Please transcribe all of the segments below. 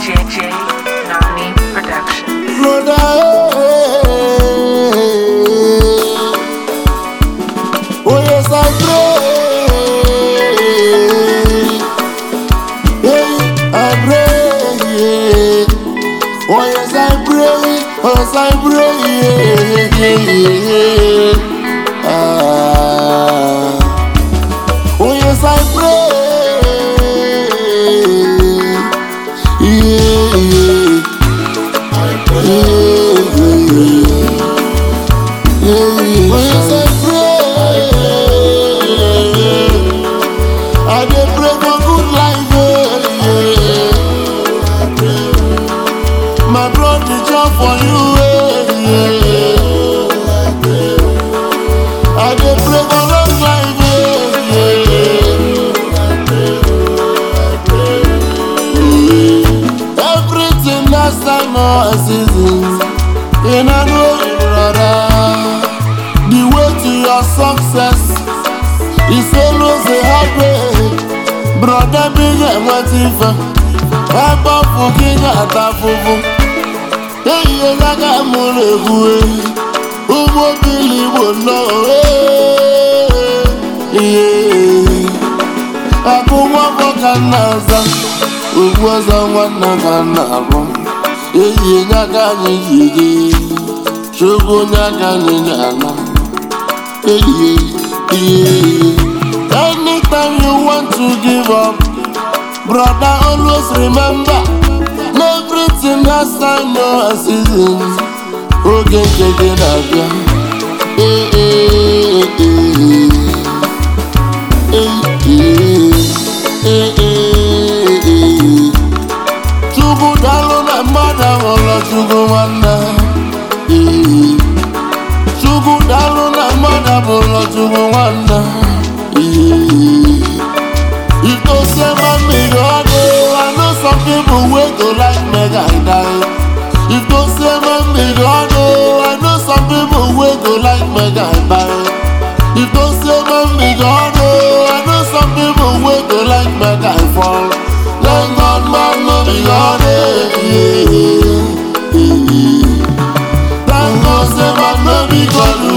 JJ Nani Production. Brother, oh yes I pray, I pray, oh yes I pray, oh yes I pray, oh yes I pray. I dey pray for good life, my blood dey jump for you, I dey pray for long life, everything has time or seasons, and I know, brother, the way to your success is always a hard way. Brother, big and what if I bought for king at a fufu. Hey, you got a money, who won't believe would know. I go walk for Canada, who was on one of hey, you got a nigga, Sugar Nagana. Anytime you want to give up, brother, always remember, everything has time, no seasons. Okay, take it up, Chugu dalo na mother, wala chugu wana. Chugu dalo na mother, wala chugu wana. If don't say my big I know some people will go like mega die. If don't say my big I know some people will go like mega die. If don't say my big I know some people will go like mega fall. Thank God man no big thank God say man no big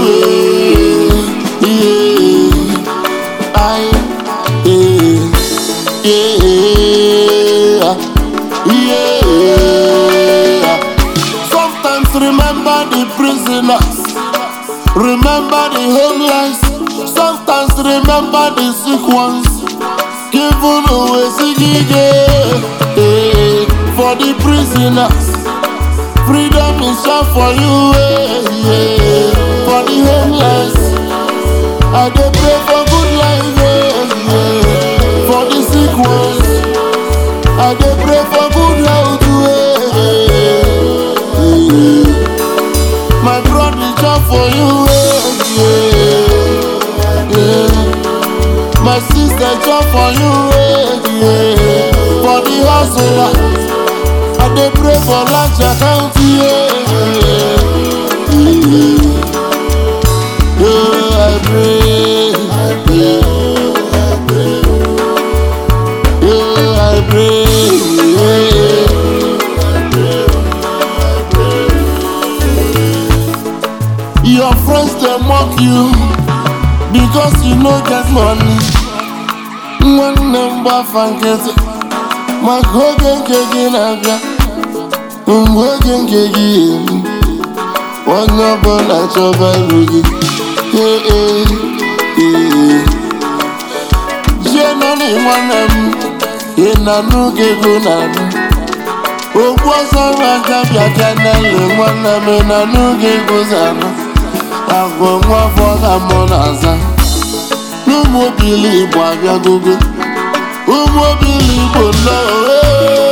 Sometimes remember the prisoners, remember the homeless. Sometimes remember the sick ones, given away for the prisoners. Freedom is short for you, for the homeless. I dey pray for good life, for the sick ones. I dey pray for good health, my brother job for you, my sister job for you, for the hustler. I dey pray for large account, I pray, I pray, I pray. Your friends they mock you because you no get money. One number fanket, my hogan kegi naga, hogan kegi. One number na choba rugi. Jenani wanam, inanu kegu nanu. Ogwazara kabya kanale wanam inanu kegu zanu. Agwo nwa foga monaza Umobili Igbo abịagogo Umobili Igbo no